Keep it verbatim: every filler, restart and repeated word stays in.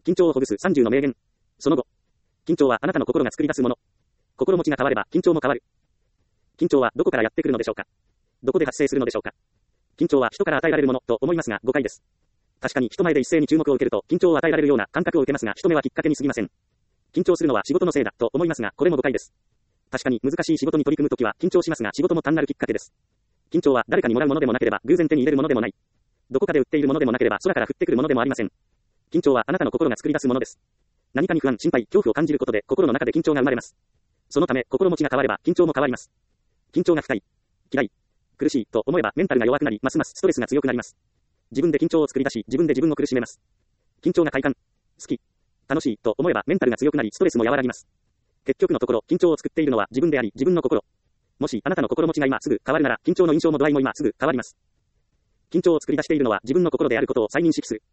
緊張をほぐすさんじゅうの名言。その後。緊張はあなたの心が作り出すもの。心持ちが変われば緊張も変わる。緊張はどこからやってくるのでしょうか。どこで発生するのでしょうか。緊張は人から与えられるものと思いますが誤解です。確かに人前で一斉に注目を受けると緊張を与えられるような感覚を受けますが人目はきっかけに過ぎません。緊張するのは仕事のせいだと思いますがこれも誤解です。確かに難しい仕事に取り組むときは緊張しますが仕事も単なるきっかけです。緊張は誰かにもらうものでもなければ偶然手に入れるものでもない。どこかで売っているものでもなければ空から降ってくるものでもありません。緊張はあなたの心が作り出すものです。何かに不安、心配、恐怖を感じることで心の中で緊張が生まれます。そのため心持ちが変われば緊張も変わります。緊張が深い、嫌い、苦しいと思えばメンタルが弱くなりますますストレスが強くなります。自分で緊張を作り出し自分で自分を苦しめます。緊張が快感、好き、楽しいと思えばメンタルが強くなりストレスも和らぎます。結局のところ緊張を作っているのは自分であり自分の心。もしあなたの心持ちが今すぐ変わるなら緊張の印象も度合いも今すぐ変わります。緊張を作り出しているのは自分の心であることを再認識する。